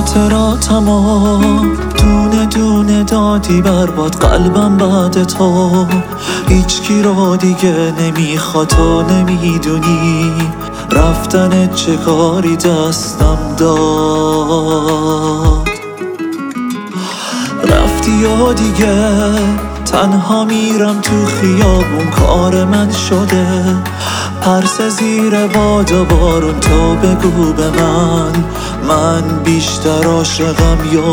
خاطراتمو دونه دونه دادی برباد قلبم بعد تو. هیچکی رو دیگه نمیخواد و نمیدونی رفتنت چه کاری دستم داد. رفتی و دیگه تنها میرم تو خیابون، کار من شده پرس زیر باد و بارون. تو بگو به من بیشتر عاشقم یا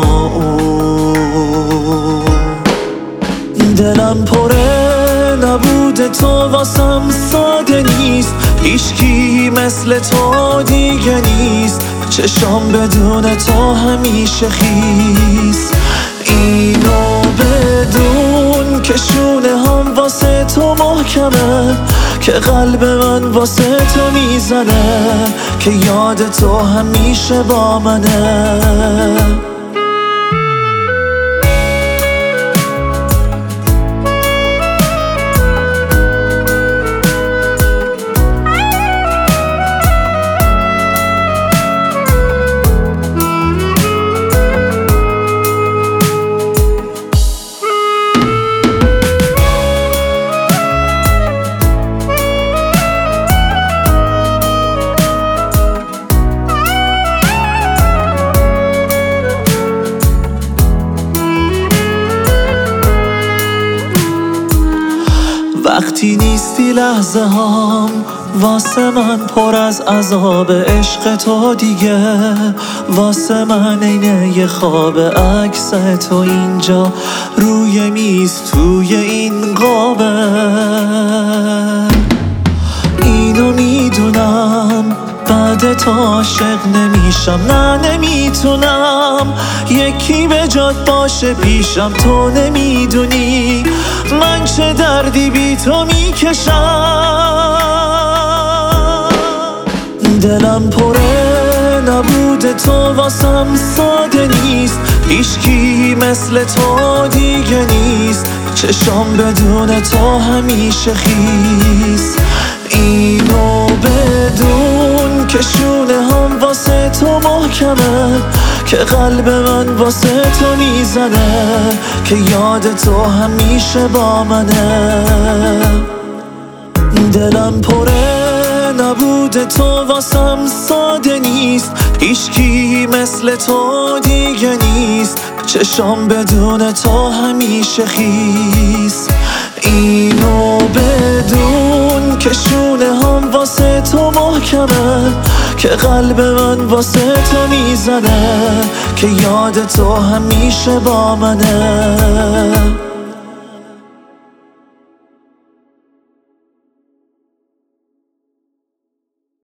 اون؟ دلم پره نبود تو واسم ساده نیست، هیچکی مثل تو دیگه نیست. چشام بدون تو همیشه خیس، اینو بدون که شونه هم واسه تو محکمه، که قلب من واسه تو میزنه، که یاد تو همیشه با منه. وقتی نیستی لحظه هم واسه من پر از عذاب، عشق تو دیگه واسه من اینه یه خواب. عکس تو اینجا روی میز توی این قابه، اینو میدونم بعد تو عاشق نمیشم، نه نمیتونم یکی به جات باشه پیشم. تو نمیدونی من چه دردی بی تو میکشم. دلم پره نبود تو واسم ساده نیست، هیچکی مثل تو دیگه نیست. چشام بدون تو همیشه خیس، اینو بدون که شونه هم واسه تو محکمه، که قلب من واسه تو میزنه، که یاد تو همیشه با منه. دلم پره نبود تو واسم ساده نیست، هیچکی مثل تو دیگه نیست. چشام بدون تو همیشه خیس، اینو بدون که شونه هم واسه تو محکمه، که قلب من واسه تو میزنه، که یاد تو همیشه با منه.